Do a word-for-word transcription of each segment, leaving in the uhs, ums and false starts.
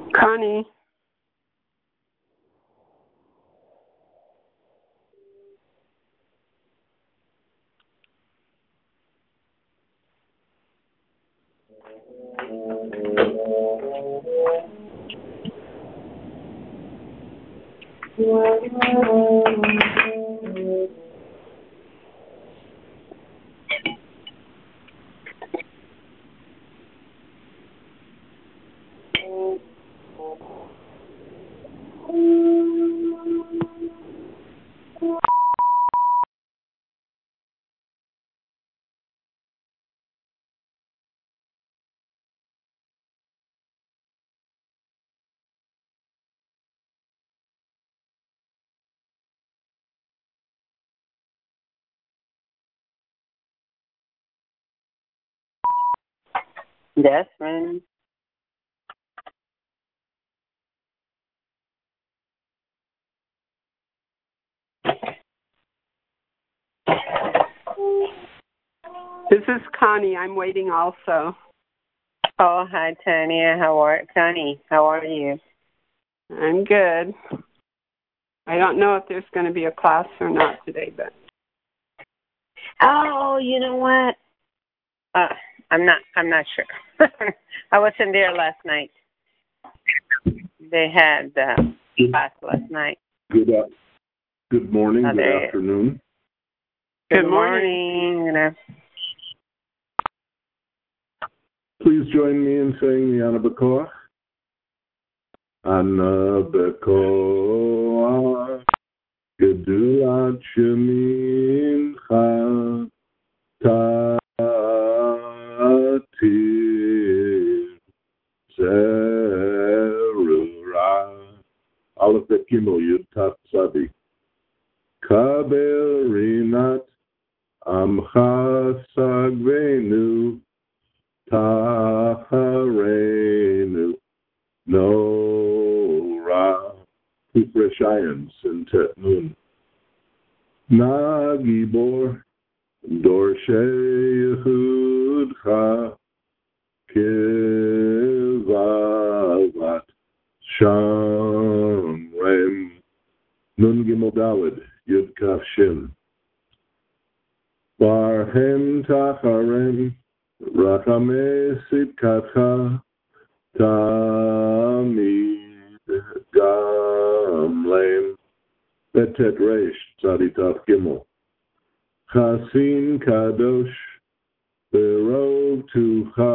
Connie. Desmond. This is Connie. I'm waiting also. Oh, hi, Tanya. How are Connie? How are you? I'm good. I don't know if there's going to be a class or not today, but. Oh, you know what? Uh, I'm not. I'm not sure. I wasn't there last night. They had uh, class last night. Good. Uh, good morning. Oh, good they, afternoon. Good, good morning. morning. Please join me in saying the Ana B'Koach. Ana B'Koach Gedulat Shemincha Tatir Zerura Aleph Bet Gimel Yud Tat Tzadi Kabel Rinat Amcha Sagvenu Taharenu Nora two fresh irons in Tet Nun Nagibor Dorshe Yehudcha Kivavat Shamrem Nun Gimel Daled Yud Kaf Shin Barhem Tacharem Rachamei Sitkatcha Tamid Gamlein Betet Reish Tzaditaf Gimel Chasin Kadosh Berov Tucha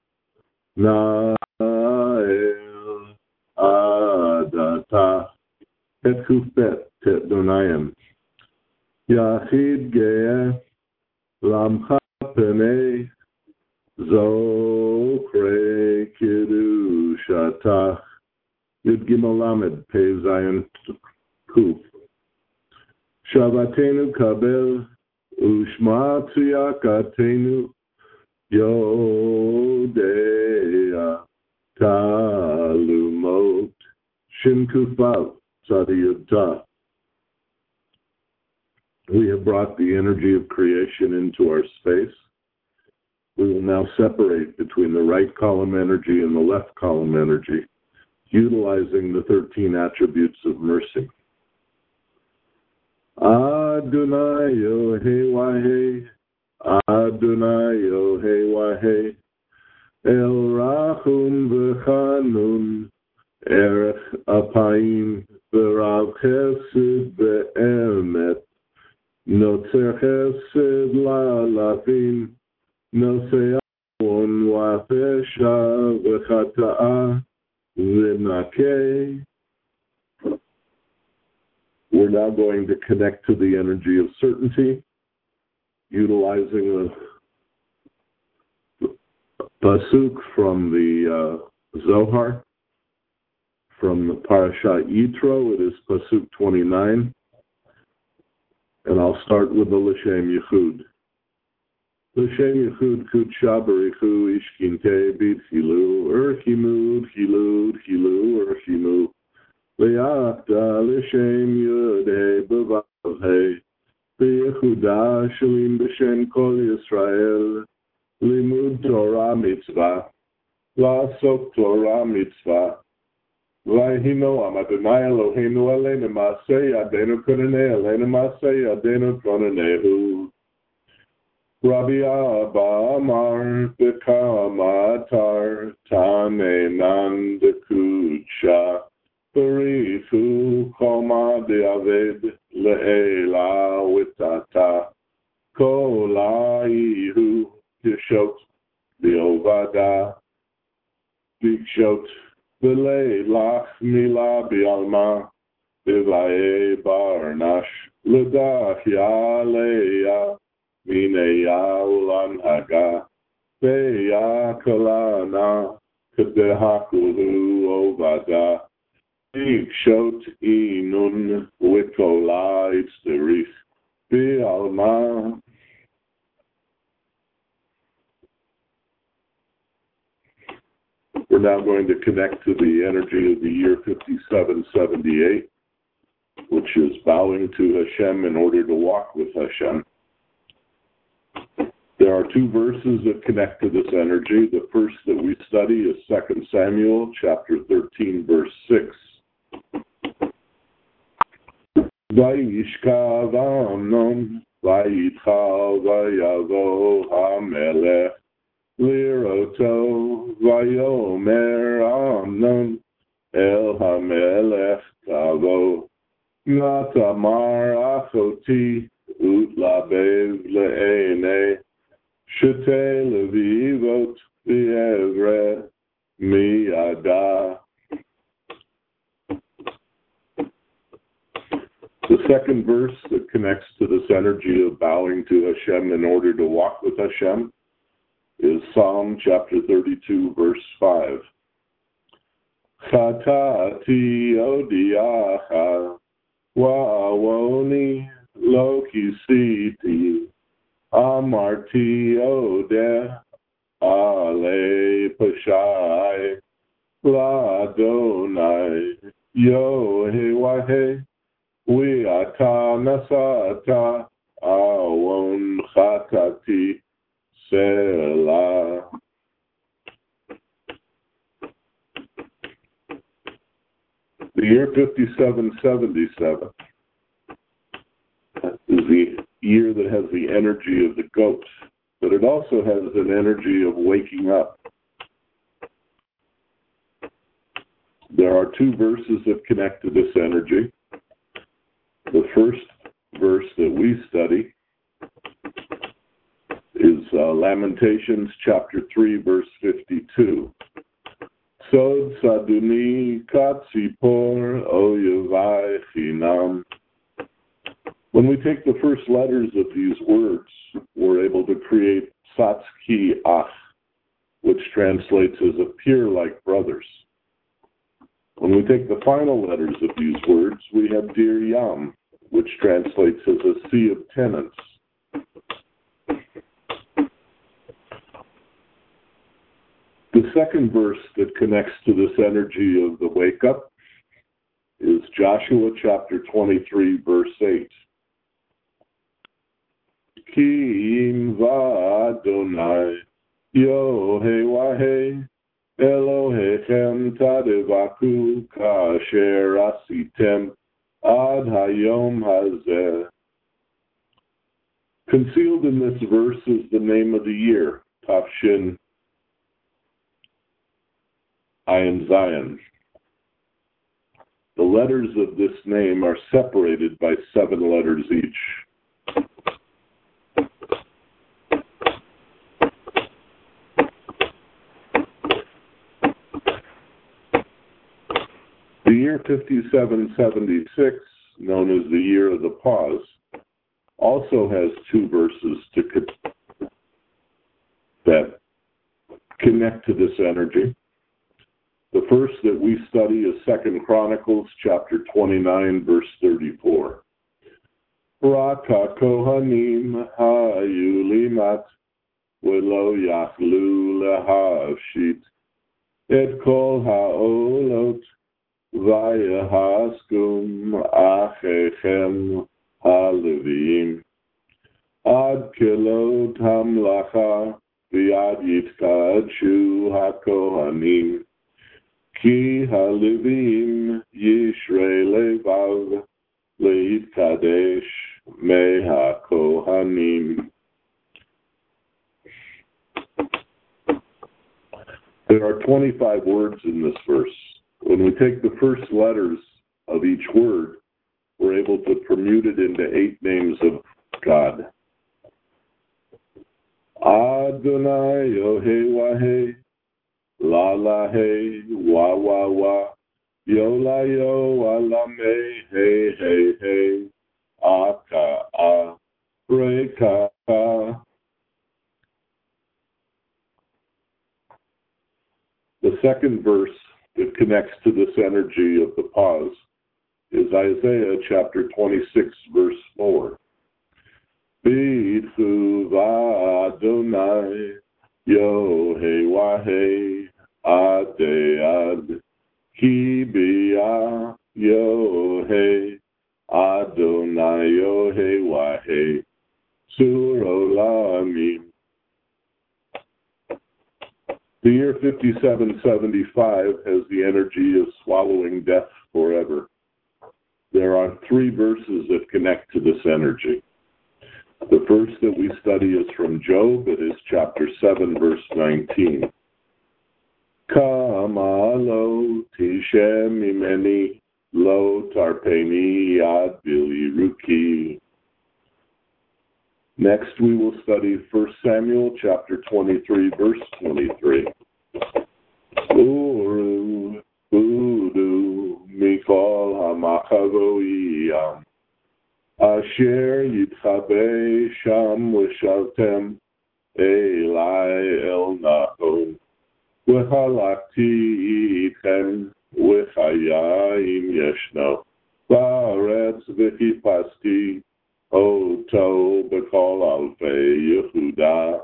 Nael Adata Et Kufbet Tet Donayim Yachid Geeh Lamcha Penei Zokre Kiddushatach Yud Gimel Lamed Pei Zayin Kuf Shavatenu Kabel Ushma Tziyakatenu Yodea Talumot Shin Kufav Tzadiyutah. We have brought the energy of creation into our space. We will now separate between the right column energy and the left column energy, utilizing the thirteen attributes of mercy. Adonai Yohei Wahei, Adonai Yohei Wahei, El Rachum V'Chanun, Erech Apayim, V'Rav Chesed V'Emet, Notzer Chesed La'alafim, Nosei Avon V'Pesha V'Chata'a V'Nakei. We're now going to connect to the energy of certainty, utilizing a pasuk from the uh, Zohar, from the Parashat Yitro. It is pasuk twenty-nine, and I'll start with the L'Shem Yichud. L'Shem Yichud Kudsha Barichu Ishkinte B'Tchilu Erchimu Tchilu Tchilu Erchimu Le'achta L'Shem Yudhei B'Vavhei B'Yehuda Shalim B'Shem Kol Yisrael Limud Torah Mitzvah La'asok Torah Mitzvah Vayhinoam Adonai Eloheinu Aleinu Maaseh Yadeinu Konanei Aleinu Maaseh Yadeinu Konanehu. Rabbi Abba Amar B'Kamatar Tanenan Dekudsha Barifu Choma De'aved Le'ela Witata Kolaihu Yishot B'Ovada B'Kshot B'Leilach Mila B'Alma B'Vaye Barnash L'Dach Yaleya Mineya Ulan Haga Beya Kalana Kadehakulu Ovada Ikshot Inun Wikola Itzderich Bialma. We're now going to connect to the energy of the year fifty-seven seventy-eight, which is bowing to Hashem in order to walk with Hashem. There are two verses that connect to this energy. The first that we study is Second Samuel chapter thirteen, verse six. Vayishkav Amnon vayitchal vayavo hamelech liroto vayomer Amnon el hamelech tavo natamar achoti utlabev le'enei shete levivot v'evre miyada. The second verse that connects to this energy of bowing to Hashem in order to walk with Hashem is Psalm chapter thirty-two, verse five. Chatati odiacha wa'awoni lo kisiti amarti odeh ale pashai la'adonai yohewahe Wi'ata nasata awon chatati selah. The year fifty-seven seventy-seven is the year that has the energy of the goat, but it also has an energy of waking up. There are two verses that connect to this energy. The first verse that we study is uh, Lamentations chapter three, verse fifty-two. Sod saduni katzipor oyevai chinam. When we take the first letters of these words, we're able to create Satski Ach, which translates as appear like brothers. When we take the final letters of these words, we have Dir Yam, which translates as a sea of tenants. The second verse that connects to this energy of the wake up is Joshua chapter twenty-three, verse eight. Ki im va'adonai yohei Elohechem tadevaku kasher asitem ad hayom hazeh. Concealed in this verse is the name of the year, Tafshin Ayin Zion. The letters of this name are separated by seven letters each. The year fifty-seven seventy-six, known as the year of the pause, also has two verses to co- that connect to this energy. The first that we study is Second Chronicles chapter twenty-nine, verse thirty-four. Raka kohanim hayu limat velo yachlu lehavshit et kol haolot vayahaskum achechem halevim ad kelot hamlacha v'yad yitkadshu hakohanim Ki halivim yishrei levav leitkadesh me hakohanim. There are twenty-five words in this verse. When we take the first letters of each word, we're able to permute it into eight names of God. Adonai Yohei La La Hey Wa Wa Wa Yo La Yo Alame Hey Hey Hey Aka A Reka A. The second verse that connects to this energy of the pause is Isaiah chapter twenty-six, verse four. B'itchu v'Adonai Yohei Wahei Adei Ki b'ya Yohei Adonai Yohei Wahei Sur Olamim. The year fifty-seven seventy-five has the energy of swallowing death forever. There are three verses that connect to this energy. The first that we study is from Job. It is chapter seven, verse nineteen. Kama lo tishem imeni lo tarpeni ad biliruki. Next, we will study First Samuel chapter twenty-three, verse twenty-three. Uru, Udu, Mikol HaMachavoiyam, Asher Yitchabe Sham L'Shavtem, Elai El Naho, V'halakti Itchem, V'chayayim Yeshno, V'aretz V'chipasti, Oto B'kol Alfei Yehuda.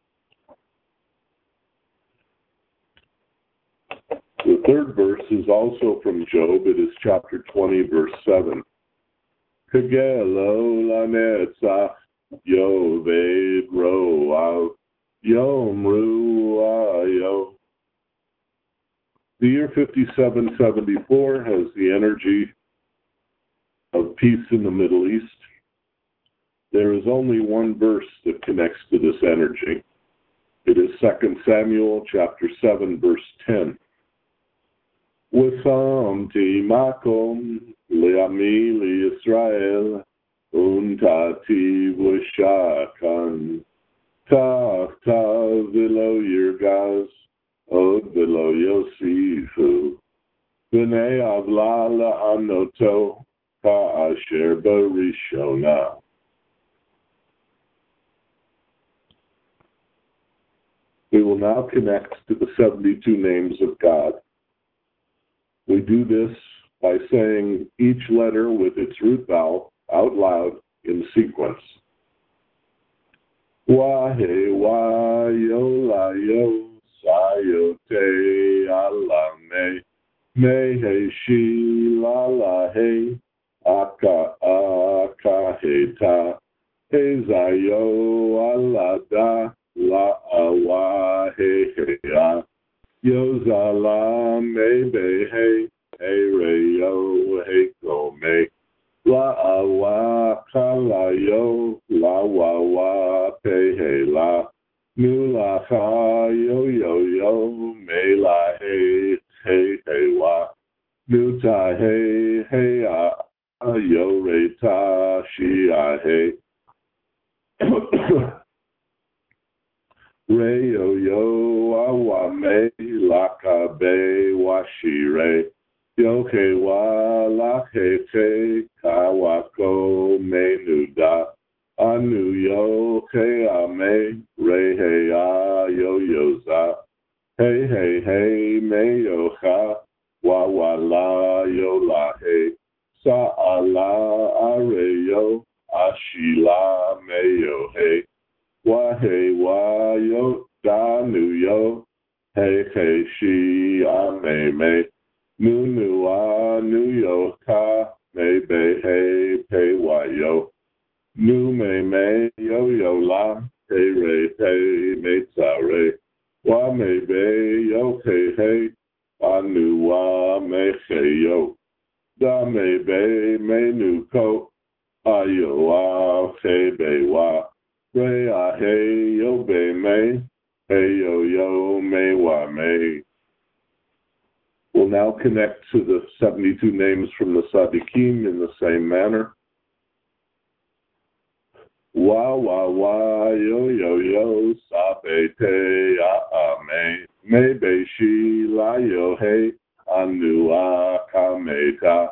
The third verse is also from Job. It is chapter twenty, verse seven. Kegelo lanetzach yoved ro'av yomru ayo. The year fifty-seven seventy-four has the energy of peace in the Middle East. There is only one verse that connects to this energy. It is Second Samuel chapter seven, verse ten. V'samti makom le'ami le'Yisrael untati v'shakan tachtav v'lo yirgaz od v'lo yosifu v'nei avla la'anoto ka'asher barishona. We will now connect to the seventy-two names of God. We do this by saying each letter with its root vowel out loud in sequence. Wahe wa yo la yo sayote alame me he shi la la he aka aka he ta he zayo alada la awa he he a yo zala me be he he re yo he go me la awa kala yo la wa wa pe he la nu la ha yo yo yo me la he he he wa nu ta he he a yo re ta shi a he re yo yo awa me la ka be wa shi re yo ke wa la ke ke ka wa ko me nu da anu yo ke a me re he a yo yo za hey hey hey me yo ha wa wa la yo la he sa a la a re yo a shi la me yo he wa he wa yo da nu yo he he shi a me me nu nu a nu yo ka me be he pe wa yo nu me me yo yo la he re pe me tsa re wa me be yo he he Anua Mecheyo, Dame Be Menuko, Ayoa Hebewa, Rea Heyo Be Me, Heyo Yo Mewa Me. We'll now connect to the seventy-two names from the Sadiqim in the same manner. Wa wa wa yo yo yo sabe te a me me be shi la yo hey anu a kameta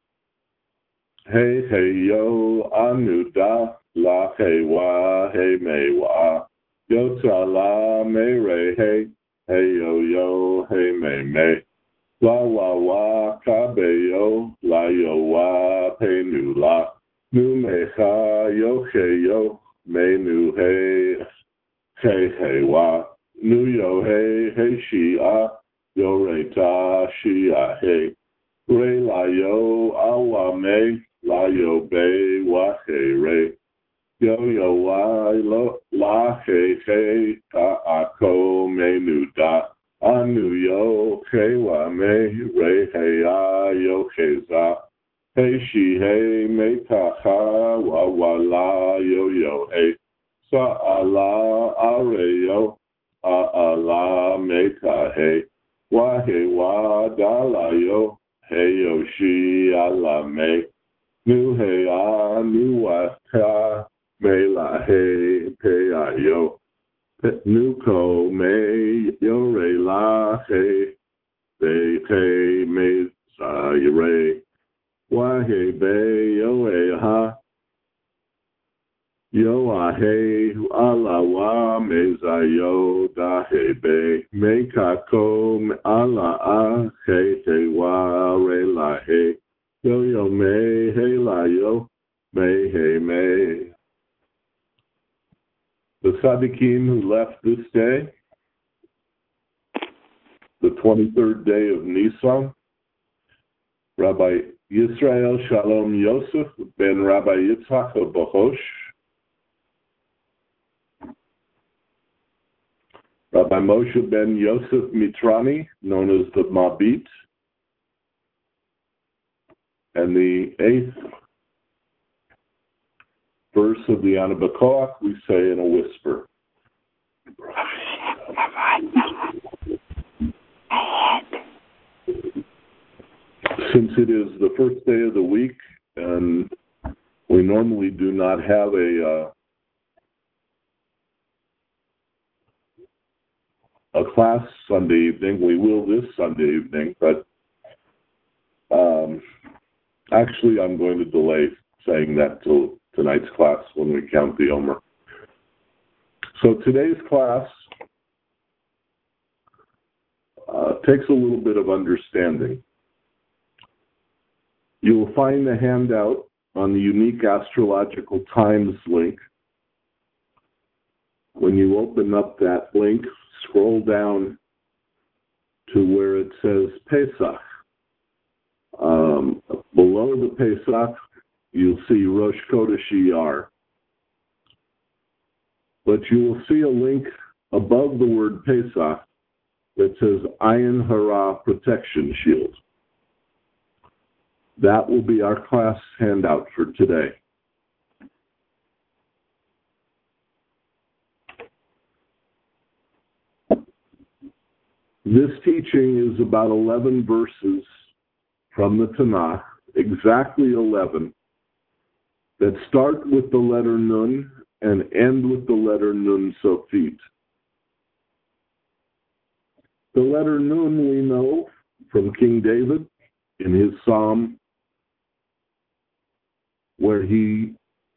hey hey yo anu da la hey wa hey me wa yo ta la me re hey hey yo yo hey me me la wa wa ka be yo la yo wa pe nu la Nu mecha yo he yo me nu he he he wa nu yo he he shi a yo re ta shi a he re la yo awa me la yo be wa he re yo yo wa lo la he he ka a ko me nu da anu yo he wa me re he a yo he za Hey she hey me kaha wa wa la yo yo hey sa ala are yo a ala me ka hey wa hey wa da la yo hey yo she ala me nu hey a nu wa ka me la hey pe a yo nu ko me yo re la hey they hey me sa yo re Wa he be yo e ha yo a he ala wa me za yo da he be me ka ko me ala a he te wa re la he yo yo me he la yo me he me. The Sadiqim who left this day, the twenty-third day of Nisan, Rabbi Yisrael Shalom Yosef ben Rabbi Yitzhak of Bahosh, Rabbi Moshe ben Yosef Mitrani, known as the Mabit, and the eighth verse of the Anabakoach we say in a whisper. Since it is the first day of the week, and we normally do not have a uh, a class Sunday evening, we will this Sunday evening, but um, actually I'm going to delay saying that till tonight's class when we count the Omer. So today's class uh, takes a little bit of understanding. You will find the handout on the Unique Astrological Times link. When you open up that link, scroll down to where it says Pesach. Um, below the Pesach, you'll see Rosh Chodesh Iyar. But you will see a link above the word Pesach that says Ayin Hara Protection Shield. That will be our class handout for today. This teaching is about eleven verses from the Tanakh, exactly eleven, that start with the letter Nun and end with the letter Nun Sofit. The letter Nun we know from King David in his Psalm, where he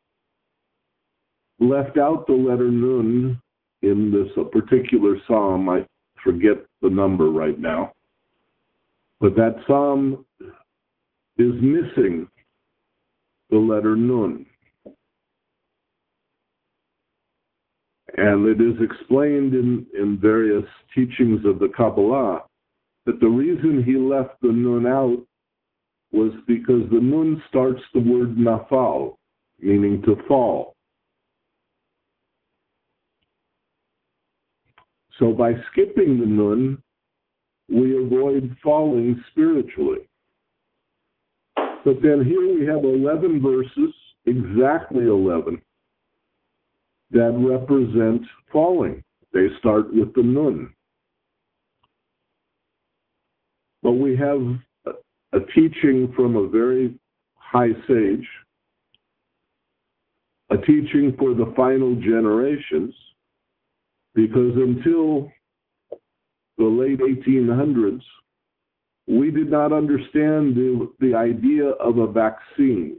left out the letter Nun in this a particular Psalm. I forget the number right now. But that Psalm is missing the letter Nun. And it is explained in, in various teachings of the Kabbalah that the reason he left the Nun out was because the Nun starts the word nafal, meaning to fall. So by skipping the Nun, we avoid falling spiritually. But then here we have eleven verses, exactly eleven, that represent falling. They start with the nun. But we have a, a teaching from a very high sage, a teaching for the final generations, because until the late eighteen hundreds, we did not understand the, the idea of a vaccine.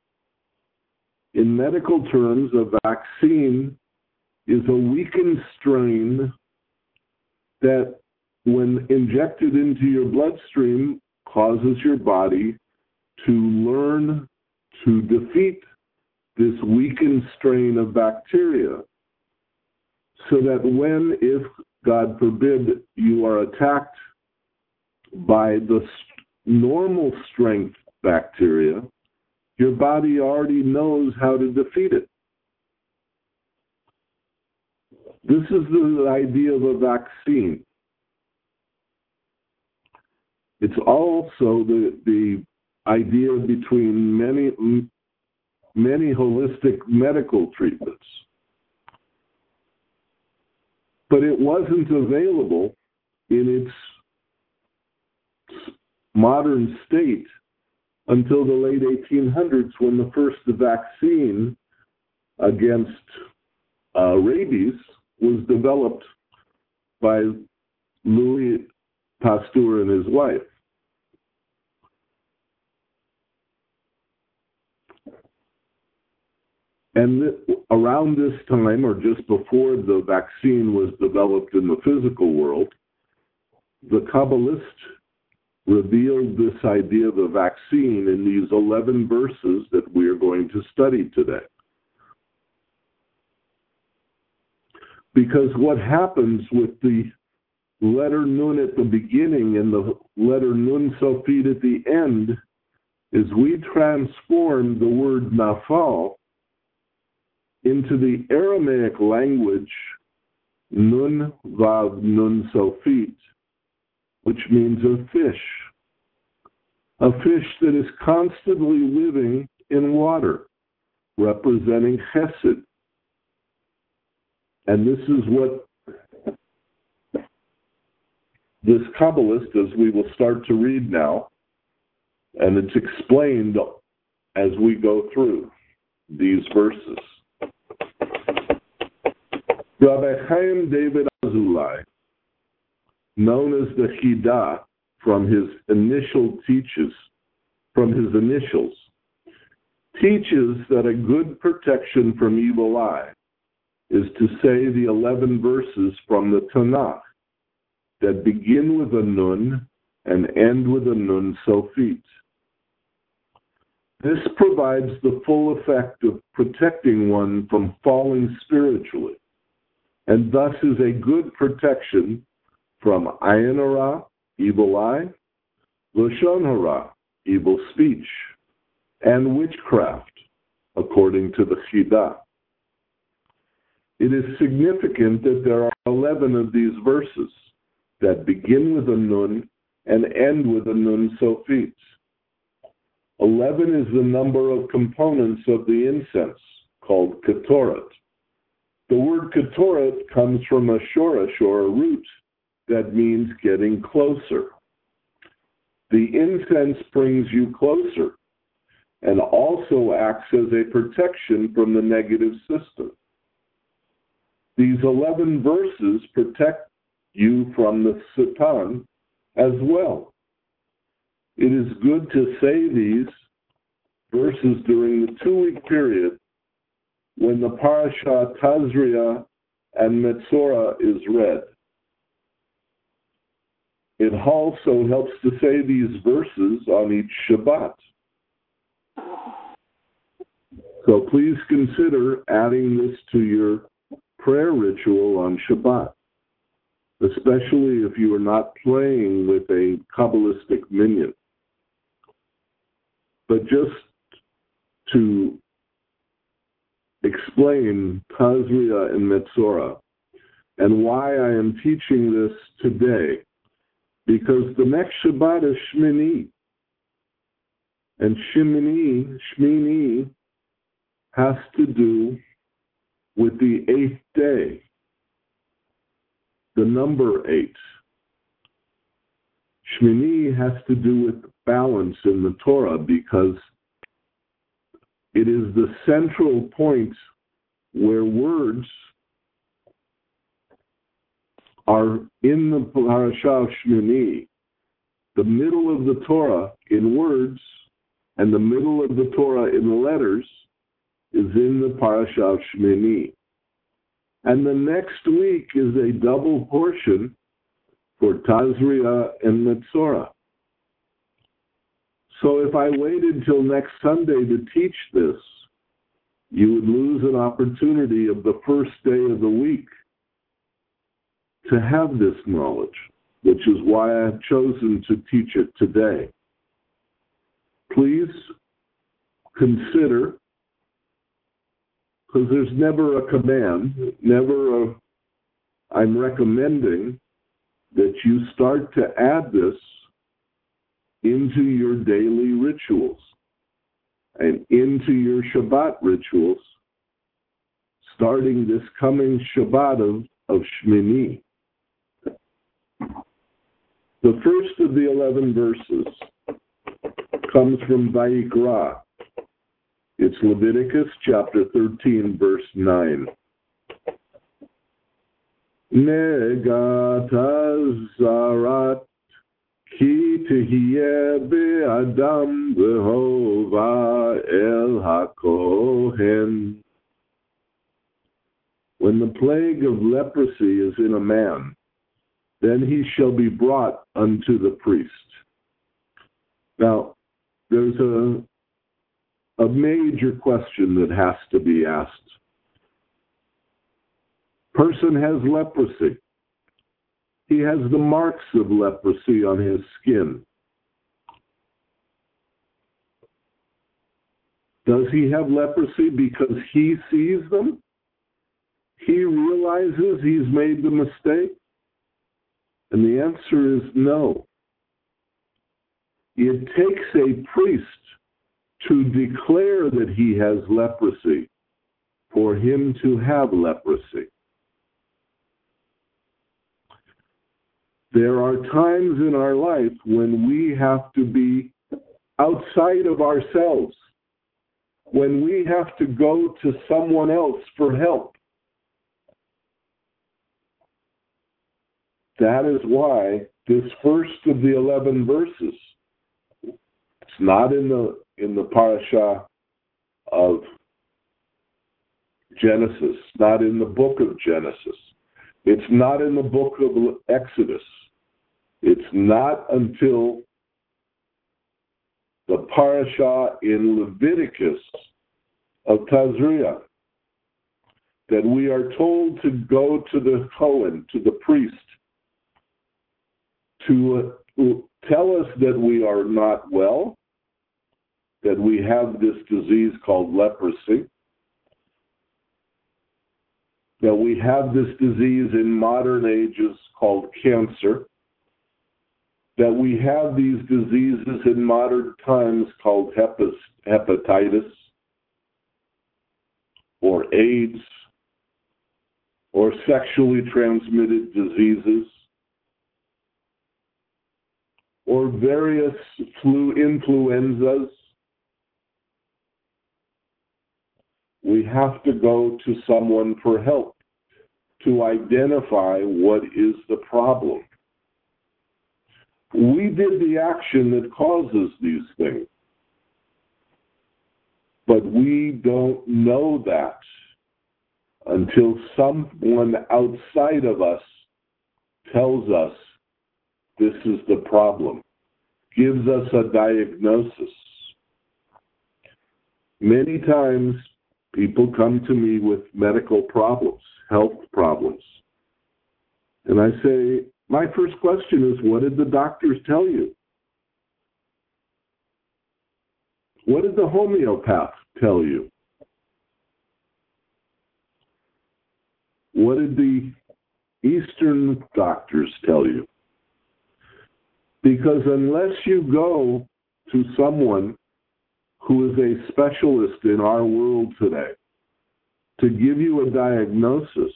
In medical terms, a vaccine is a weakened strain that, when injected into your bloodstream, causes your body to learn to defeat this weakened strain of bacteria, so that when, if God forbid, you are attacked by the normal strength bacteria, your body already knows how to defeat it. This is the idea of a vaccine. It's also the, the idea between many, many holistic medical treatments. But it wasn't available in its modern state until the late eighteen hundreds, when the first vaccine against uh, rabies was developed by Louis Pasteur and his wife. And th- around this time, or just before the vaccine was developed in the physical world, the Kabbalist revealed this idea of a vaccine in these eleven verses that we are going to study today. Because what happens with the letter Nun at the beginning and the letter Nun Sofit at the end is we transform the word nafal into the Aramaic language Nun Vav Nun Sofit, which means a fish, a fish that is constantly living in water, representing Chesed. And this is what this Kabbalist, as we will start to read now, and it's explained as we go through these verses. Rabbi Chaim David Azulai, known as the Chida from his initial teaches, from his initials, teaches that a good protection from evil eye is to say the eleven verses from the Tanakh that begin with a nun and end with a nun sofit. This provides the full effect of protecting one from falling spiritually, and thus is a good protection from ayin hara, evil eye, lashon hara, evil speech, and witchcraft, according to the Chida. It is significant that there are eleven of these verses that begin with a nun and end with a nun sofit. Eleven is the number of components of the incense, called ketoret. The word ketoret comes from a shoresh, or a root, that means getting closer. The incense brings you closer and also acts as a protection from the negative system. These eleven verses protect you from the Satan as well. It is good to say these verses during the two-week period when the parasha Tazria and Metzora is read. It also helps to say these verses on each Shabbat. So please consider adding this to your prayer ritual on Shabbat, especially if you are not playing with a Kabbalistic minyan. But just to explain Tazria and Metzora and why I am teaching this today, because the next Shabbat is Shmini. And Shmini, Shmini has to do with the eighth day, the number eight. Shmini has to do with balance in the Torah because it is the central point where words are in the parasha of Shmini. The middle of the Torah in words and the middle of the Torah in letters is in the parasha of Shmini. And the next week is a double portion for Tazria and Metzora. So if I waited till next Sunday to teach this, you would lose an opportunity of the first day of the week to have this knowledge, which is why I've chosen to teach it today. Please consider, because there's never a command, never a, I'm recommending that you start to add this into your daily rituals and into your Shabbat rituals, starting this coming Shabbat of, of Shmini. The first of the eleven verses comes from Vayikra. It's Leviticus chapter thirteen, verse nine. Negat hazarat ki tehiyeh be'adam v'hova el hakohen. When the plague of leprosy is in a man, then he shall be brought unto the priest. Now, there's a, a major question that has to be asked. Person has leprosy. He has the marks of leprosy on his skin. Does he have leprosy because he sees them? He realizes he's made the mistake? And the answer is no. It takes a priest to declare that he has leprosy for him to have leprosy. There are times in our life when we have to be outside of ourselves, when we have to go to someone else for help. That is why this first of the eleven verses, it's not in the in the parasha of Genesis, not in the book of Genesis. It's not in the book of Exodus. It's not until the parasha in Leviticus of Tazria that we are told to go to the Cohen, to the priest, to uh, tell us that we are not well, that we have this disease called leprosy, that we have this disease in modern ages called cancer, that we have these diseases in modern times called hepatitis or AIDS or sexually transmitted diseases or various flu influenzas. We have to go to someone for help to identify what is the problem. We did the action that causes these things, but we don't know that until someone outside of us tells us this is the problem, gives us a diagnosis. Many times people come to me with medical problems, health problems. And I say, my first question is, what did the doctors tell you? What did the homeopath tell you? What did the Eastern doctors tell you? Because unless you go to someone who is a specialist in our world today to give you a diagnosis,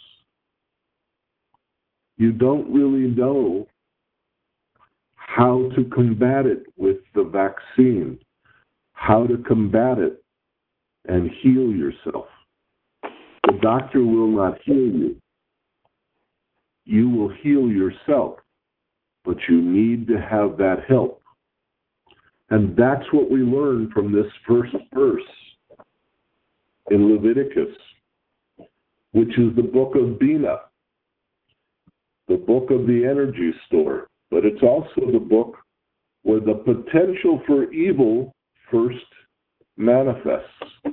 you don't really know how to combat it with the vaccine, how to combat it and heal yourself. The doctor will not heal you. You will heal yourself, but you need to have that help. And that's what we learn from this first verse in Leviticus, which is the book of Bina, the book of the energy store. But it's also the book where the potential for evil first manifests.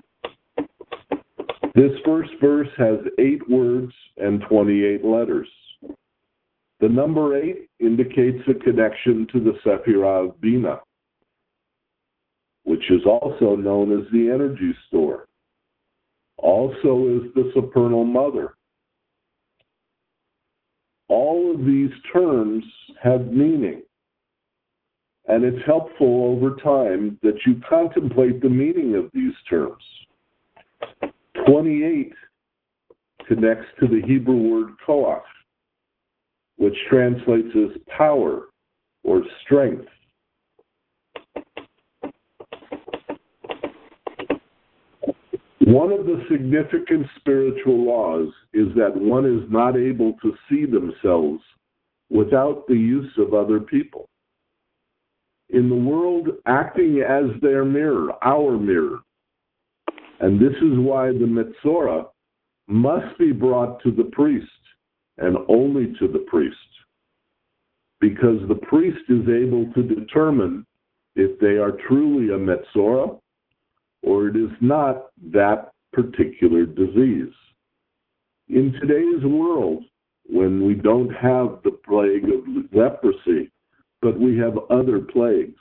This first verse has eight words and twenty-eight letters. The number eight indicates a connection to the Sephirah of Bina, which is also known as the energy store. Also is the supernal mother. All of these terms have meaning, and it's helpful over time that you contemplate the meaning of these terms. twenty-eight connects to the Hebrew word koach, which translates as power or strength. One of the significant spiritual laws is that one is not able to see themselves without the use of other people. In the world, acting as their mirror, our mirror. And this is why the Metzora must be brought to the priest, and only to the priest, because the priest is able to determine if they are truly a Metzora or it is not that particular disease. In today's world, when we don't have the plague of leprosy, but we have other plagues,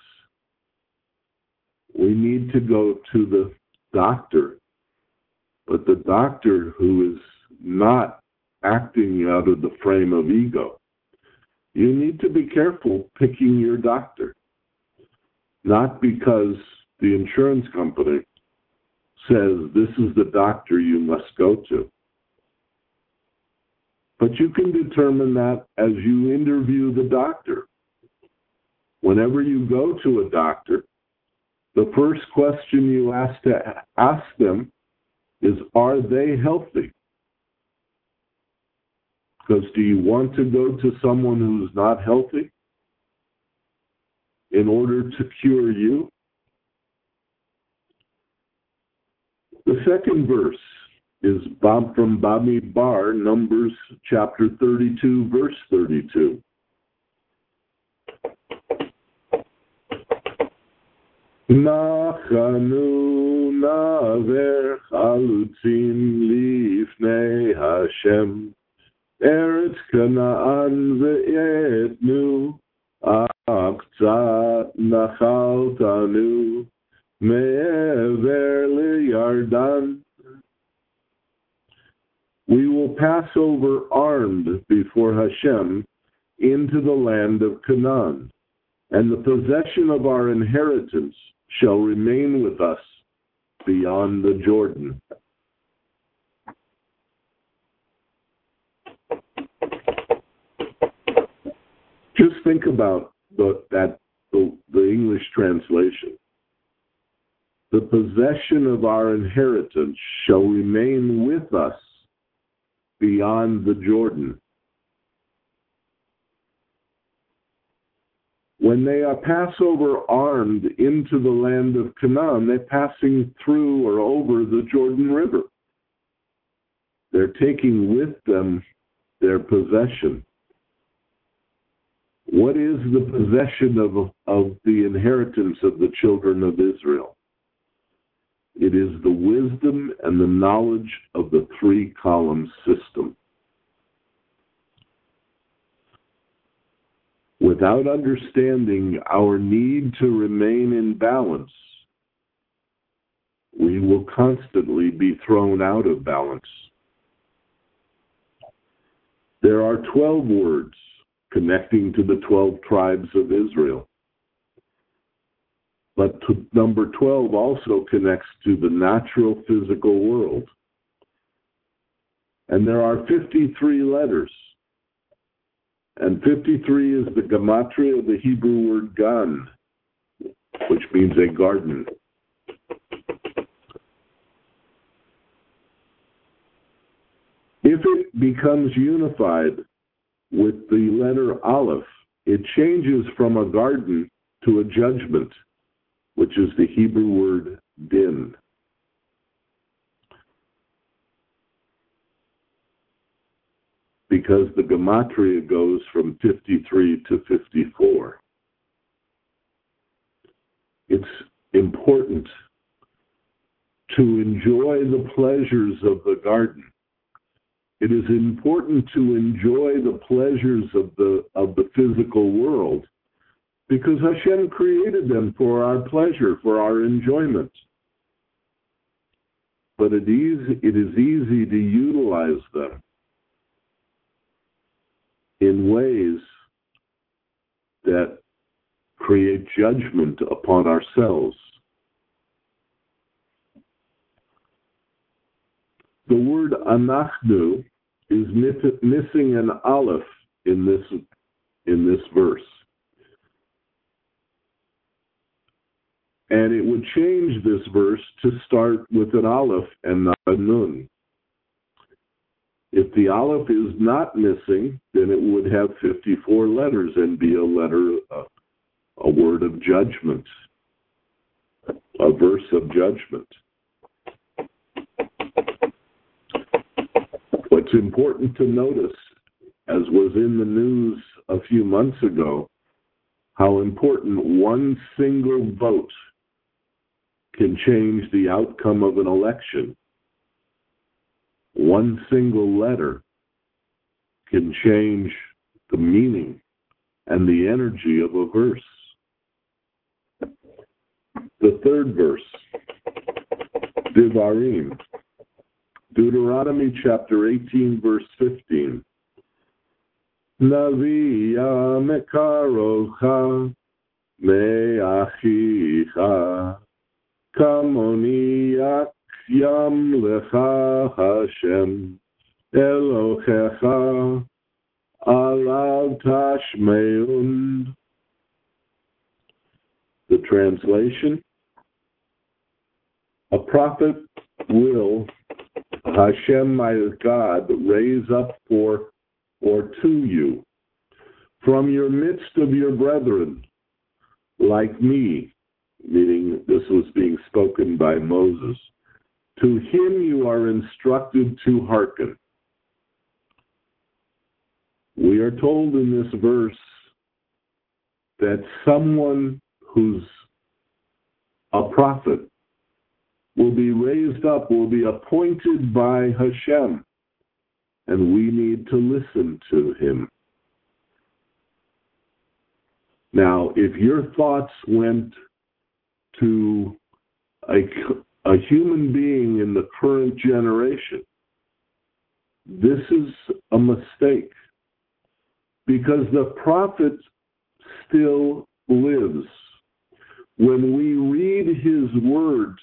we need to go to the doctor, but the doctor who is not acting out of the frame of ego. You need to be careful picking your doctor, not because the insurance company says this is the doctor you must go to. But you can determine that as you interview the doctor. Whenever you go to a doctor, the first question you ask to ask them is, are they healthy? Because do you want to go to someone who's not healthy in order to cure you? The second verse is from Bamidbar, Numbers chapter thirty-two, verse thirty-two. Nachanu naver chalutzim lifnei Hashem Eretz Canaan ve'etnu aqtzat nachaltanu me'ever le'Yardan. We will pass over armed before Hashem into the land of Canaan, and the possession of our inheritance shall remain with us beyond the Jordan. Just think about the, that the, the English translation. The possession of our inheritance shall remain with us beyond the Jordan. When they are Passover armed into the land of Canaan, they're passing through or over the Jordan River. They're taking with them their possession. What is the possession of, of the inheritance of the children of Israel? It is the wisdom and the knowledge of the three-column system. Without understanding our need to remain in balance, we will constantly be thrown out of balance. There are twelve words connecting to the twelve tribes of Israel. But to, number twelve also connects to the natural physical world. And there are fifty-three letters. And fifty-three is the gematria of the Hebrew word gan, which means a garden. If it becomes unified with the letter Aleph, it changes from a garden to a judgment, which is the Hebrew word din. Because the gematria goes from fifty-three to fifty-four. It's important to enjoy the pleasures of the garden. It is important to enjoy the pleasures of the of the physical world because Hashem created them for our pleasure, for our enjoyment. But it is, it is easy to utilize them in ways that create judgment upon ourselves. The word anachnu is missing an aleph in this in this verse. And it would change this verse to start with an aleph and not a nun. If the aleph is not missing, then it would have fifty-four letters and be a letter, a, a word of judgment, a verse of judgment. What's important to notice, as was in the news a few months ago, how important one single vote can change the outcome of an election. One single letter can change the meaning and the energy of a verse. The third verse, Devarim, Deuteronomy chapter eighteen, verse fifteen. Navia mekarocha me'achicha kamoniak Yam lecha Hashem Elohecha alav tashmeun. The translation: a prophet will Hashem, my God, raise up for or to you from your midst of your brethren, like me, meaning this was being spoken by Moses. To him you are instructed to hearken. We are told in this verse that someone who's a prophet will be raised up, will be appointed by Hashem, and we need to listen to him. Now, if your thoughts went to a A human being in the current generation, this is a mistake, because the prophet still lives. When we read his words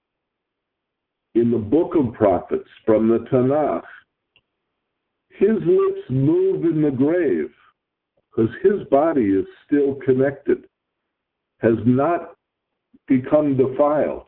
in the book of prophets from the Tanakh, his lips move in the grave because his body is still connected, has not become defiled.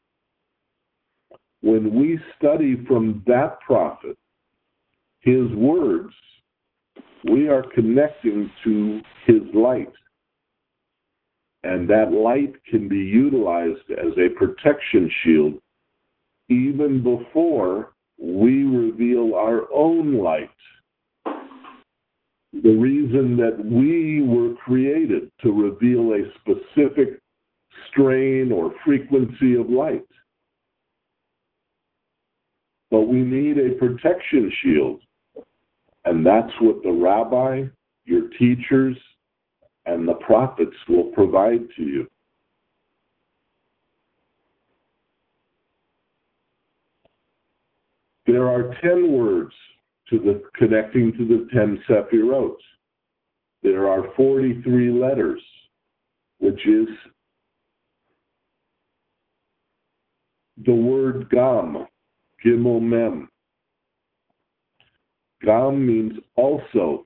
When we study from that prophet, his words, we are connecting to his light. And that light can be utilized as a protection shield even before we reveal our own light. The reason that we were created to reveal a specific strain or frequency of light. But we need a protection shield. And that's what the rabbi, your teachers, and the prophets will provide to you. There are ten words to the connecting to the ten Sephirot. there are forty-three letters, which is the word Gam, Gimel Mem. Gam means also.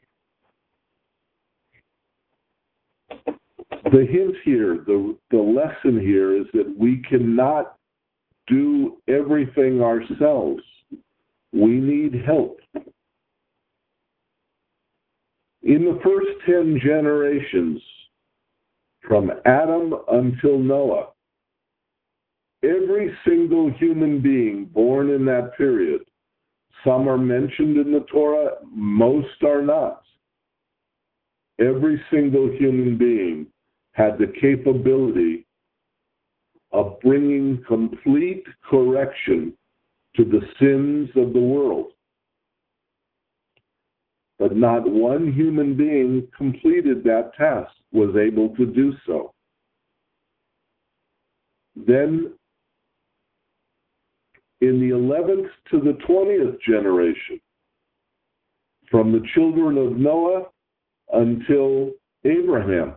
The hint here, the, the lesson here is that we cannot do everything ourselves. We need help. In the first ten generations, from Adam until Noah, every single human being born in that period, some are mentioned in the Torah, most are not. Every single human being had the capability of bringing complete correction to the sins of the world. But not one human being completed that task, was able to do so. Then, in the eleventh to the twentieth generation, from the children of Noah until Abraham,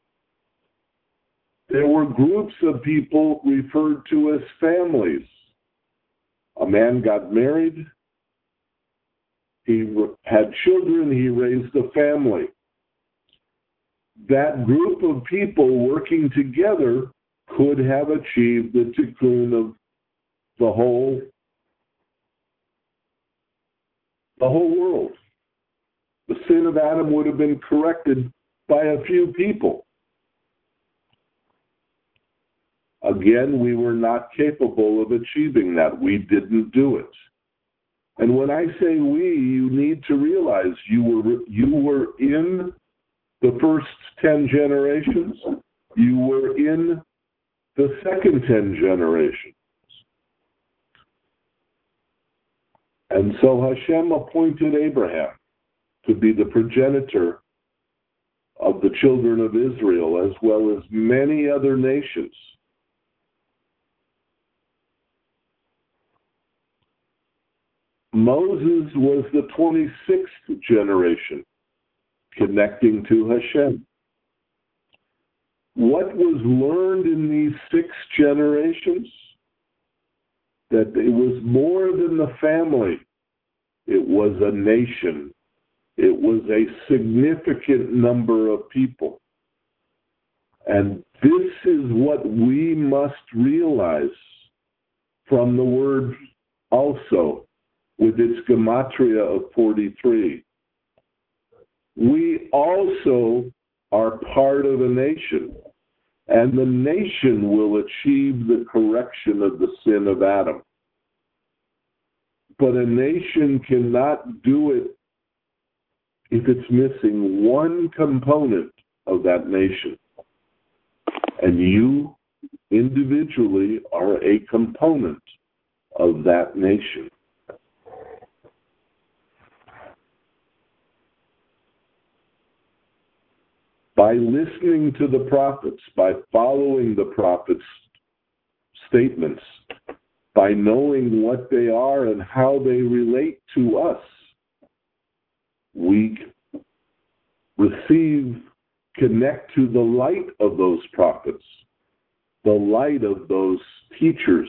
there were groups of people referred to as families. A man got married, he had children, he raised a family. That group of people working together could have achieved the tikkun of the whole, the whole world. The sin of Adam would have been corrected by a few people. Again, we were not capable of achieving that. We didn't do it. And when I say we, you need to realize you were you were in the first ten generations. You were in the second ten generations. And so Hashem appointed Abraham to be the progenitor of the children of Israel, as well as many other nations. Moses was the twenty-sixth generation, connecting to Hashem. What was learned in these six generations? That it was more than the family. It was a nation. It was a significant number of people. And this is what we must realize from the word also, with its gematria of forty-three. We also are part of a nation, and the nation will achieve the correction of the sin of Adam. But a nation cannot do it if it's missing one component of that nation. And you individually are a component of that nation. By listening to the prophets, by following the prophets' statements, by knowing what they are and how they relate to us, we receive, connect to the light of those prophets, the light of those teachers.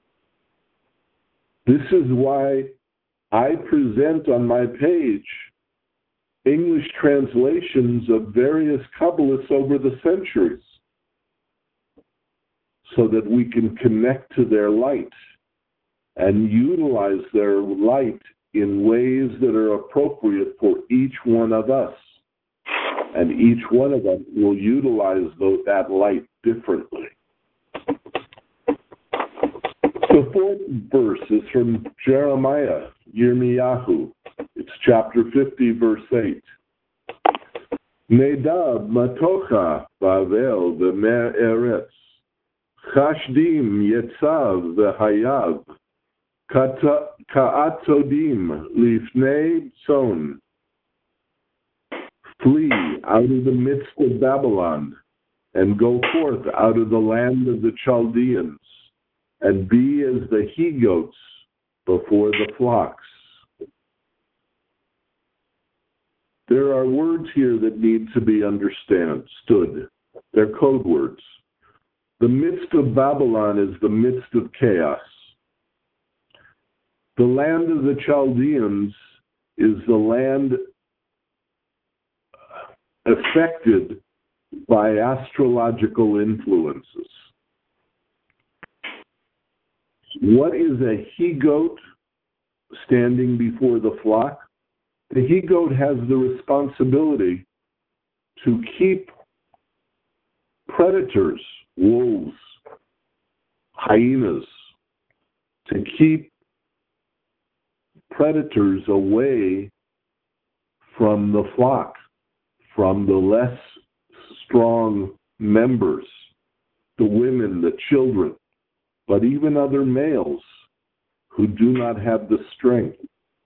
This is why I present on my page English translations of various Kabbalists over the centuries, so that we can connect to their light and utilize their light in ways that are appropriate for each one of us. And each one of us will utilize those, that light differently. The fourth verse is from Jeremiah, Yirmiyahu. It's chapter fifty, verse eight. Nedab matocha bavel v'mer eretz, chashdim yetzav v'hayav, ka'atodim lifnei tzon. Flee out of the midst of Babylon, and go forth out of the land of the Chaldeans, and be as the he-goats before the flocks. There are words here that need to be understood. They're code words. The midst of Babylon is the midst of chaos. The land of the Chaldeans is the land affected by astrological influences. What is a he-goat standing before the flock? The he-goat has the responsibility to keep predators, wolves, hyenas, to keep predators away from the flock, from the less strong members, the women, the children, but even other males who do not have the strength.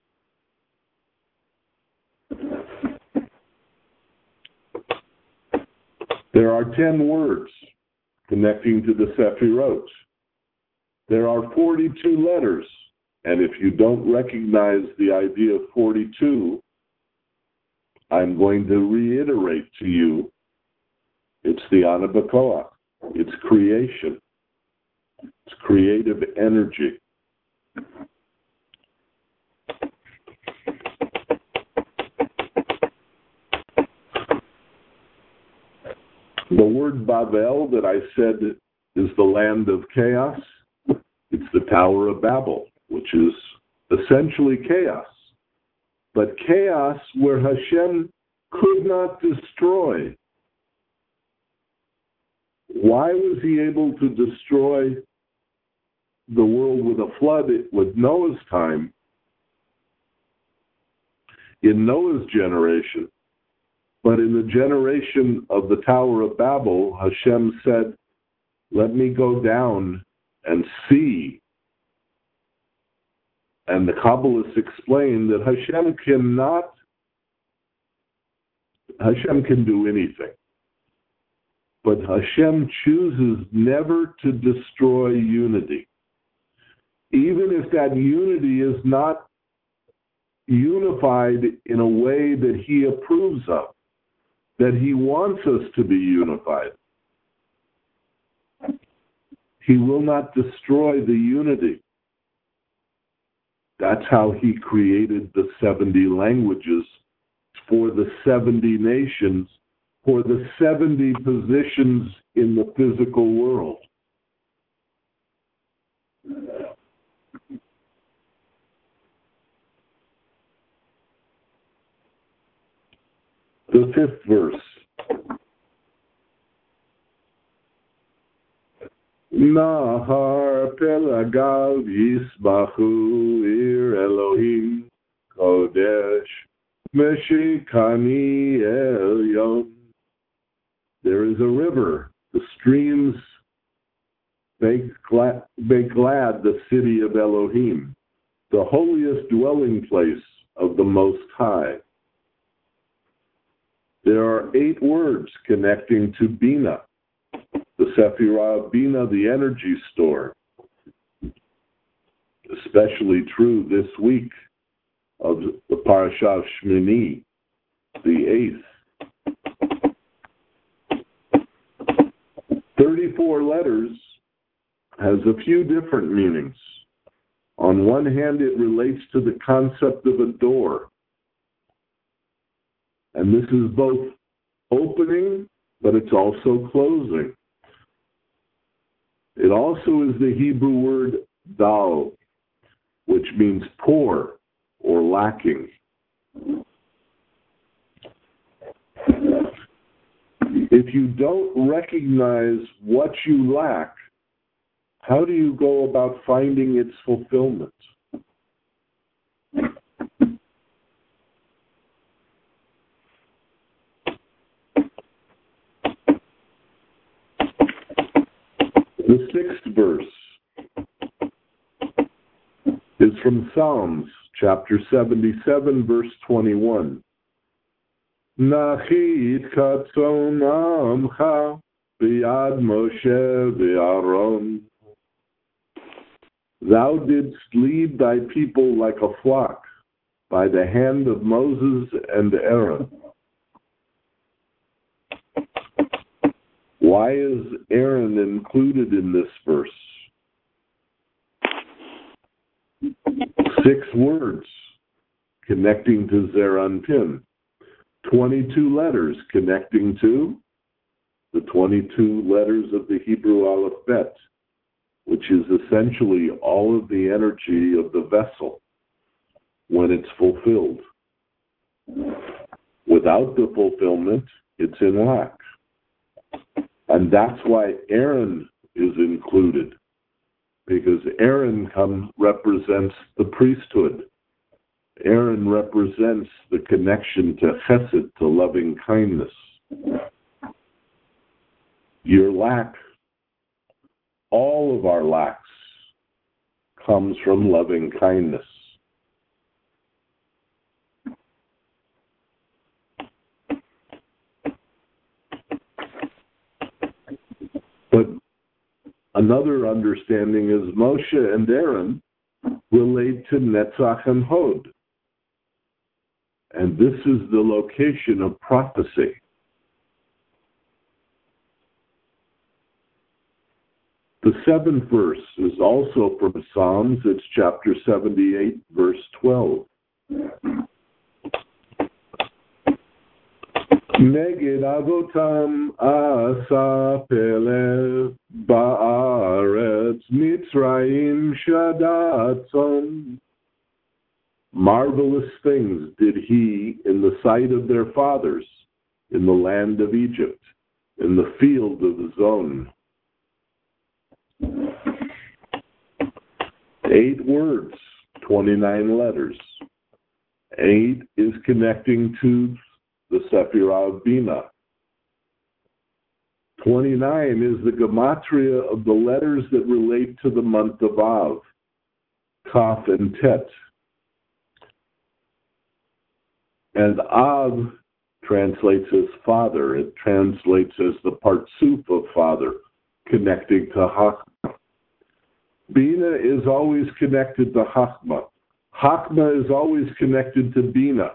There are ten words connecting to the Sephirot. There are forty-two letters, and if you don't recognize the idea of forty-two, I'm going to reiterate to you, it's the Anabakoa. It's creation. It's creative energy. The word Babel that I said is the land of chaos. It's the Tower of Babel, which is essentially chaos. But chaos where Hashem could not destroy. Why was he able to destroy the world with a flood with Noah's time? In Noah's generation, but in the generation of the Tower of Babel, Hashem said, let me go down and see. And the Kabbalists explain that Hashem cannot, Hashem can do anything. But Hashem chooses never to destroy unity. Even if that unity is not unified in a way that he approves of, that he wants us to be unified. He will not destroy the unity. That's how he created the seventy languages for the seventy nations, for the seventy positions in the physical world. The fifth verse. Nahar pelagav yisbachu ir Elohim kodesh meshikani elyon. There is a river. The streams make glad, make glad the city of Elohim, the holiest dwelling place of the Most High. There are eight words connecting to Bina, the Sephirah of Bina, the energy store. Especially true this week of the Parashah of Shmini, the eighth. thirty-four letters has a few different meanings. On one hand, it relates to the concept of a door. And this is both opening, but it's also closing. It also is the Hebrew word dal, which means poor or lacking. If you don't recognize what you lack, how do you go about finding its fulfillment? The sixth verse is from Psalms, chapter seventy-seven, verse twenty-one. Nachit katzon amcha b'yad Moshe v'Aaron. Thou didst lead thy people like a flock by the hand of Moses and Aaron. Why is Aaron included in this verse? Six words connecting to Zeir Anpin. twenty-two letters connecting to the twenty-two letters of the Hebrew alphabet, which is essentially all of the energy of the vessel when it's fulfilled. Without the fulfillment, it's in lack. And that's why Aaron is included, because Aaron comes, represents the priesthood. Aaron represents the connection to chesed, to loving kindness. Your lack, all of our lacks, comes from loving kindness. But another understanding is Moshe and Aaron relate to Netzach and Hod. And this is the location of prophecy. The seventh verse is also from Psalms. It's chapter seventy-eight, verse twelve. Neged avotam asa pelev ba'aretz Mitzrayim shadatzon. Marvelous things did he in the sight of their fathers, in the land of Egypt, in the field of Zon. Eight words, twenty-nine letters. Eight is connecting to the Sephirah of Bina. twenty-nine is the gematria of the letters that relate to the month of Av, Kaf and Tet. And Av translates as father. It translates as the partsuf of father, connecting to Chachma. Bina is always connected to Chachma. Chachma is always connected to Bina.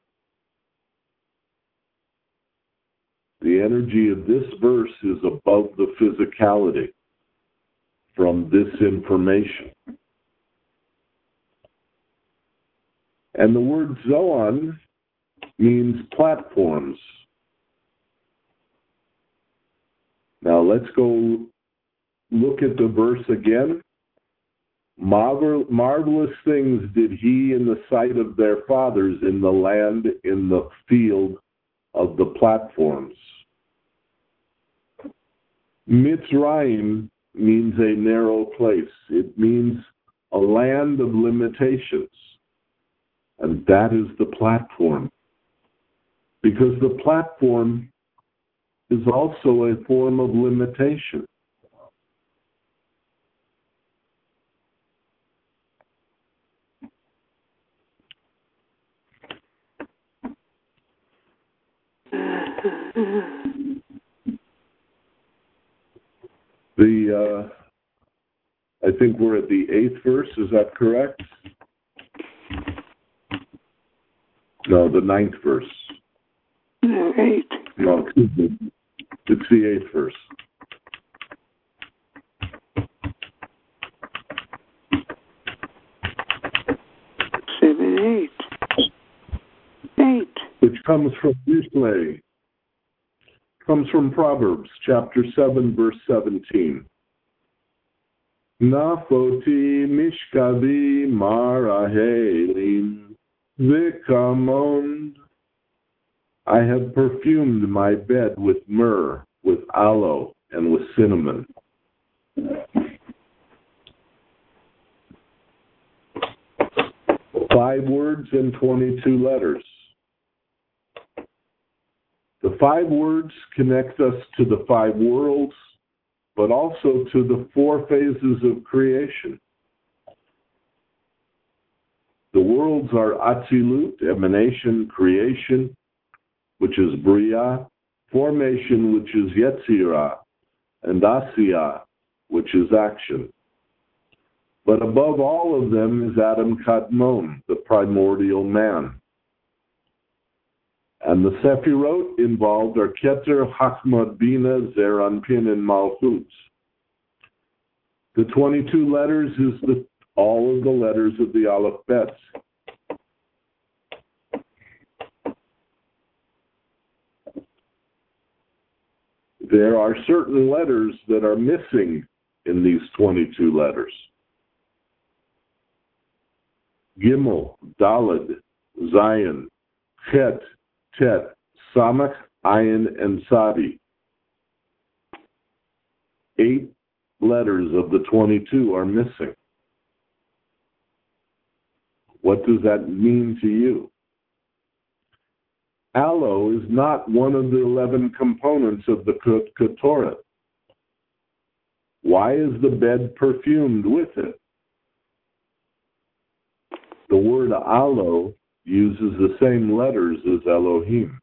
The energy of this verse is above the physicality from this information. And the word Zoan means platforms. Now let's go look at the verse again. Marvel, marvelous things did he in the sight of their fathers in the land, in the field of the platforms. Mitzrayim means a narrow place. It means a land of limitations. And that is the platform. Because the platform is also a form of limitation. The, uh, I think we're at the eighth verse, is that correct? No, the ninth verse. No, eight. No, excuse me. It's the eighth verse. Seven, eight. Eight. Which comes from Mishlei. Comes from Proverbs, chapter seven, verse seventeen. Nafoti mishkavi marahelim vikamon. I have perfumed my bed with myrrh, with aloe, and with cinnamon. Five words and twenty-two letters. The five words connect us to the five worlds, but also to the four phases of creation. The worlds are Atzilut, emanation, creation, which is Bria, formation, which is Yetzirah, and Asiyah, which is action. But above all of them is Adam Kadmon, the primordial man. And the Sephirot involved are Keter, Chachma, Bina, Zeir Anpin, and Malchut. The twenty-two letters is the, all of the letters of the Aleph Bet. There are certain letters that are missing in these twenty-two letters. Gimel, Daled, Zayin, Chet, Tet, Samach, Ayin, and Sadi. Eight letters of the twenty-two are missing. What does that mean to you? Aloe is not one of the eleven components of the Ketoret. Why is the bed perfumed with it? The word aloe uses the same letters as Elohim.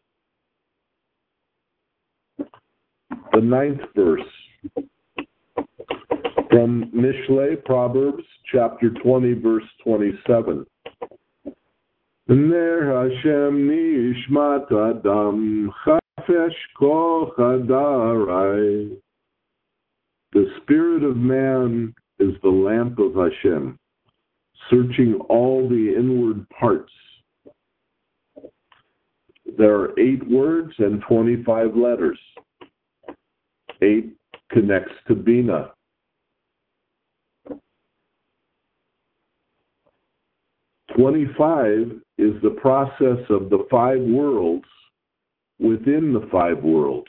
The ninth verse from Mishlei, Proverbs, chapter twenty, verse twenty-seven. Ner Hashem nishmat adam chafesh kol chadarai. The spirit of man is the lamp of Hashem, searching all the inward parts. There are eight words and twenty-five letters. Eight connects to Bina. twenty-five is the process of the five worlds within the five worlds.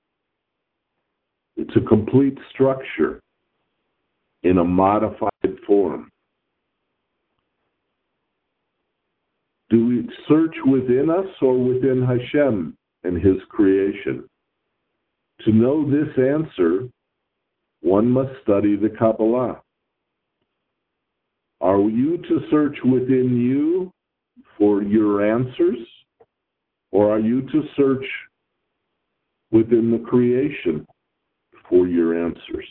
It's a complete structure in a modified form. Do we search within us or within Hashem and His creation? To know this answer, one must study the Kabbalah. Are you to search within you for your answers, or are you to search within the creation for your answers?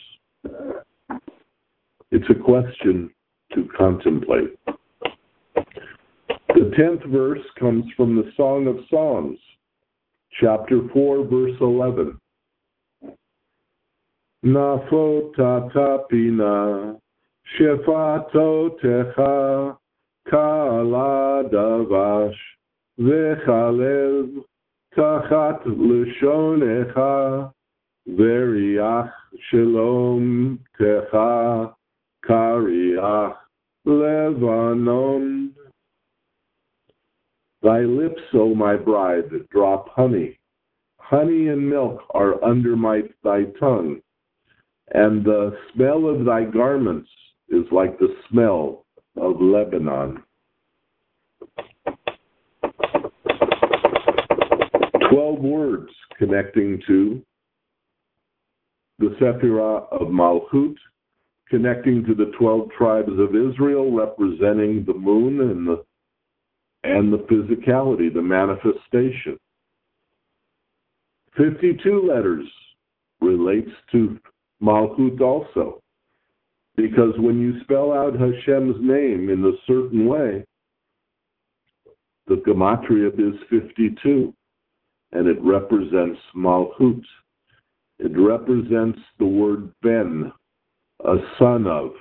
It's a question to contemplate. The tenth verse comes from the Song of Songs, chapter four, verse eleven. Nafo tatapina shefato techa kala davash vechalev tachat lishonecha veriach shalom techa kariach levanon. Thy lips, O my bride, drop honey. Honey and milk are under my thy tongue, and the smell of thy garments is like the smell of Lebanon. Twelve words connecting to the Sephirah of Malchut, connecting to the twelve tribes of Israel, representing the moon and the and the physicality, the manifestation. fifty-two letters relates to Malchut also, because when you spell out Hashem's name in a certain way, the gematria is fifty-two, and it represents Malchut. It represents the word ben, a son of.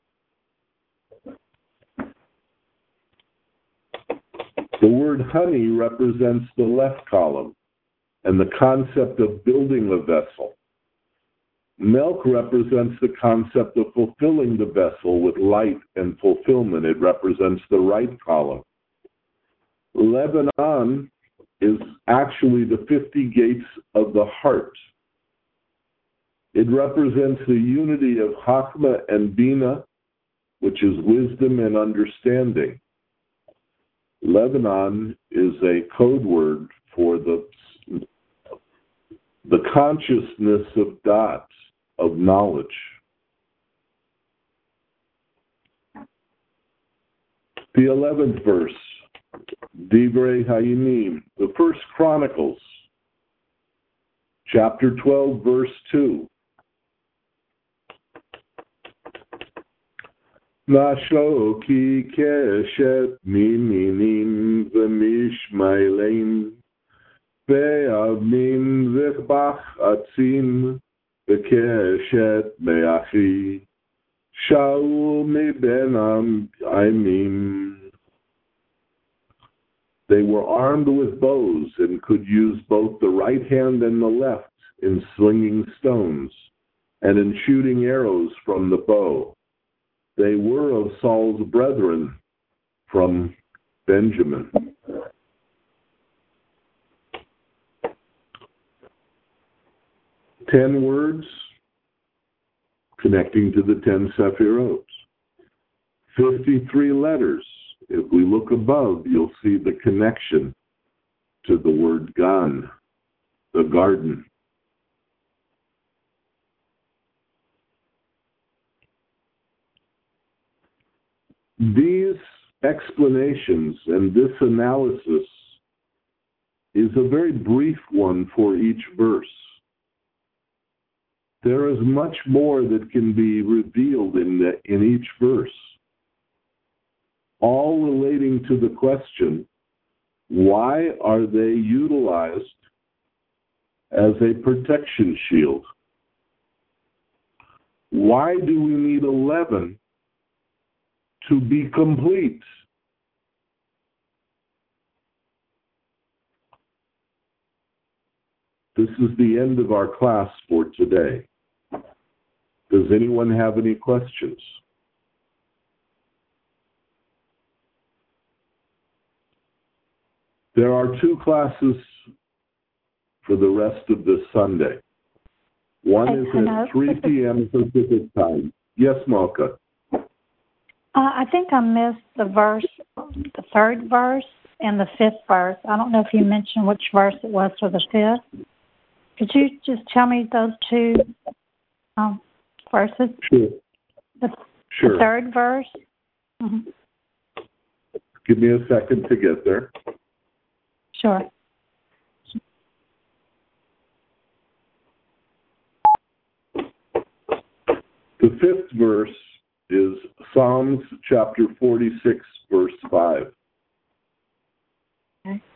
The word honey represents the left column and the concept of building a vessel. Milk represents the concept of fulfilling the vessel with light and fulfillment. It represents the right column. Lebanon is actually the fifty gates of the heart. It represents the unity of Chachma and Bina, which is wisdom and understanding. Lebanon is a code word for the, the consciousness of Dat, of knowledge. The eleventh verse, Divrei Hayimim, the First Chronicles, chapter twelve, verse two. Nashoki keshet miminim v'mishmailim ve'avnim v'chbach atzim v'keshet me'achi shaul miben aimim. They were armed with bows and could use both the right hand and the left in slinging stones and in shooting arrows from the bow. They were of Saul's brethren from Benjamin. Ten words connecting to the ten Sephirot. Fifty-three letters. If we look above, you'll see the connection to the word Gan, the garden. These explanations and this analysis is a very brief one for each verse. There is much more that can be revealed in, the, in each verse, all relating to the question, why are they utilized as a protection shield? Why do we need eleven to be complete? This is the end of our class for today. Does anyone have any questions? There are two classes for the rest of this Sunday. One is at three p.m. Pacific time. Yes, Malka? Uh, I think I missed the verse, the third verse and the fifth verse. I don't know if you mentioned which verse it was for the fifth. Could you just tell me those two um, verses? Sure. The, sure. the third verse? Mm-hmm. Give me a second to get there. Sure. The fifth verse is Psalms chapter forty-six, verse five. Okay.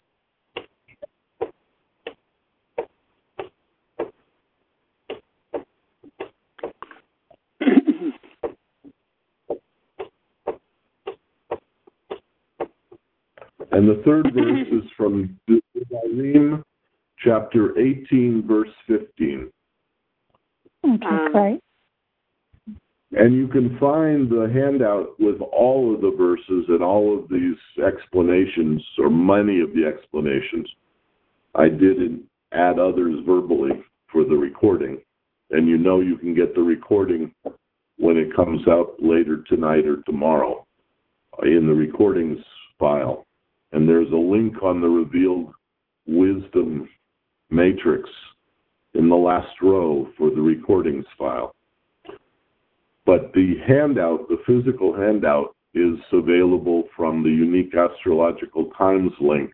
And the third verse is from Deuteronomy chapter eighteen, verse fifteen. Okay, Um, great. And you can find the handout with all of the verses and all of these explanations, or many of the explanations. I did add others verbally for the recording. And you know you can get the recording when it comes out later tonight or tomorrow in the recordings file. And there's a link on the Revealed Wisdom Matrix in the last row for the recordings file. But the handout, the physical handout, is available from the Unique Astrological Times link,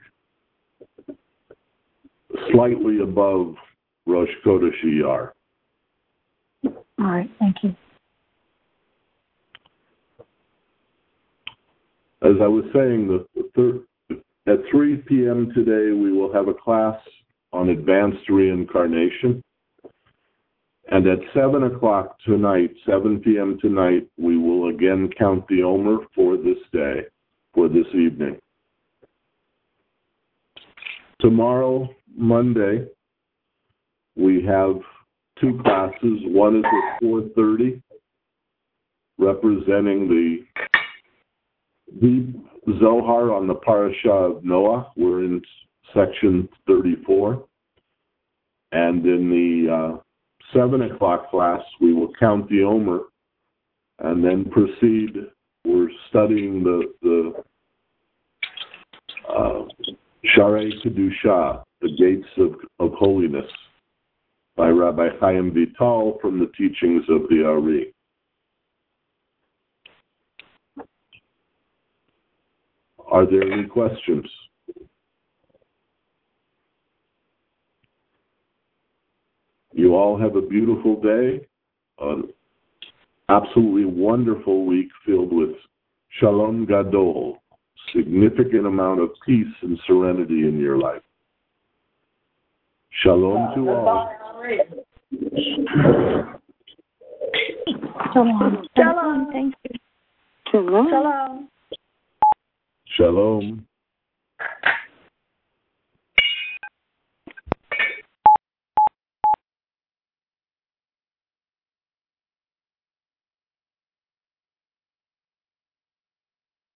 slightly above Rosh Chodesh Iyar. All right, thank you. As I was saying, the, the third, at three p.m. today, we will have a class on advanced reincarnation. And at seven o'clock tonight, seven p.m. tonight, we will again count the Omer for this day, for this evening. Tomorrow, Monday, we have two classes. One is at four thirty, representing the deep Zohar on the Parasha of Noah. We're in section thirty-four. And in the uh, seven o'clock class, we will count the Omer and then proceed. We're studying the, the uh, Sharei Kedusha, the Gates of, of Holiness, by Rabbi Chaim Vital from the teachings of the Ari. Are there any questions? You all have a beautiful day. Uh, absolutely wonderful week filled with Shalom Gadol, significant amount of peace and serenity in your life. Shalom to all. Shalom. Shalom. Thank you. Shalom. Shalom. Shalom.